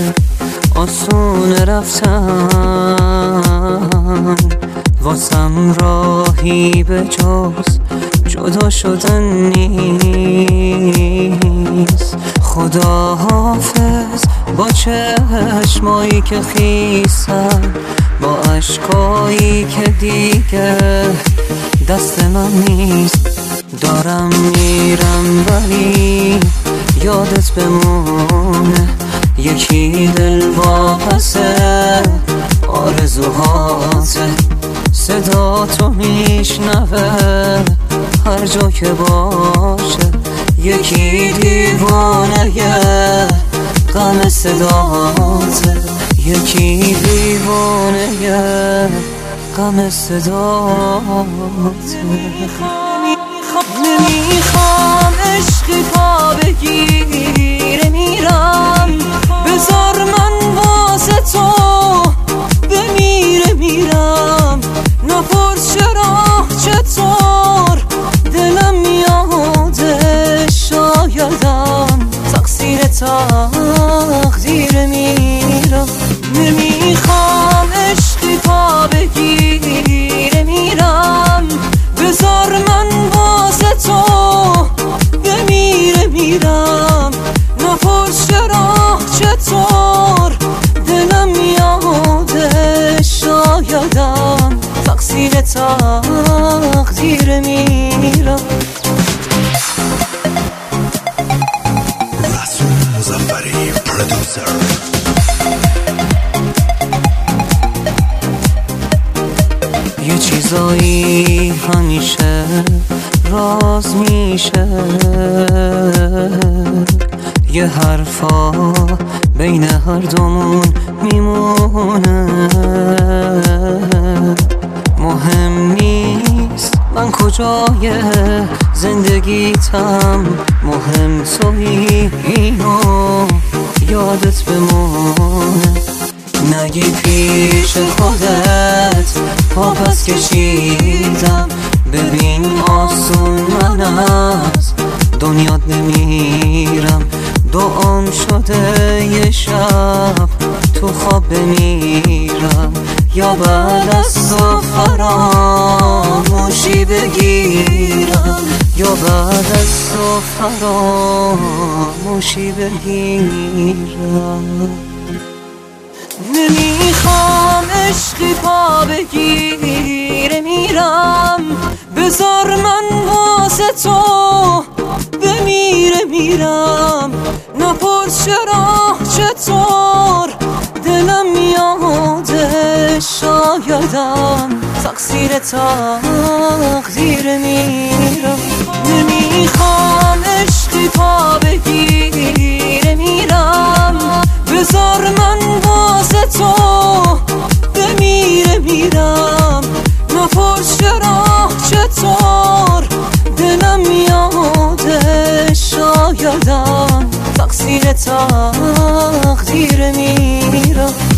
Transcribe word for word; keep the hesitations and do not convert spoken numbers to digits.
آسون رفتن واسم راهی به جز جدا شدن نیست. خدا حافظ با چشمایی که خیسن، با عشقایی که دیگه دست من نیست. دارم میرم ولی یادت بمونه، یکی دل واپسه آرزوهاته. صدا تو میشنوه هر جا که باشه، یکی دیوانه غم صداته، یکی دیوانه غم صداته. نمیخوام عشقی پا بگیره میرم، بذار من واسه تو بمیره میرم. نپرس چرا چطور دلم میاده، شایدم تقصیر تقدیر میرم. نمیخوام عشقی پا بگیره میرم، بذار من واسه تو بمیره میرم. نپرس چرا چطور دلم میاده، شایدم تقصیر تقدیر میرم. رسول مظفری پرودوسر. یه چیزایی همیشه راز میشه، یه حرفا بین هر دومون میمونه. مهم نیست من کجای زندگیتم، مهم تویی اینو یادت بمونه. نگی پیش خودت پا پس کشیدم، ببین آسون من از دنیات نمیرم. دعام شده یه شب تو خواب بمیرم، یا بعد از تو فراموشی بگیرم، یا بعد از تو فراموشی بگیرم. نمیخوام عشقی پا بگیره میرم، بذار من واسه تو بمیره میرم. نپرس چرا چطور دلم میاده، شایدم تقصیر تقدیر میرم. نمیخوام عشقی پا بگیره میرم، بذار من واسه تو بمیره میرم. نپرس چرا چطور دلم میاده، شایدم تقصیر تقدیر میرم.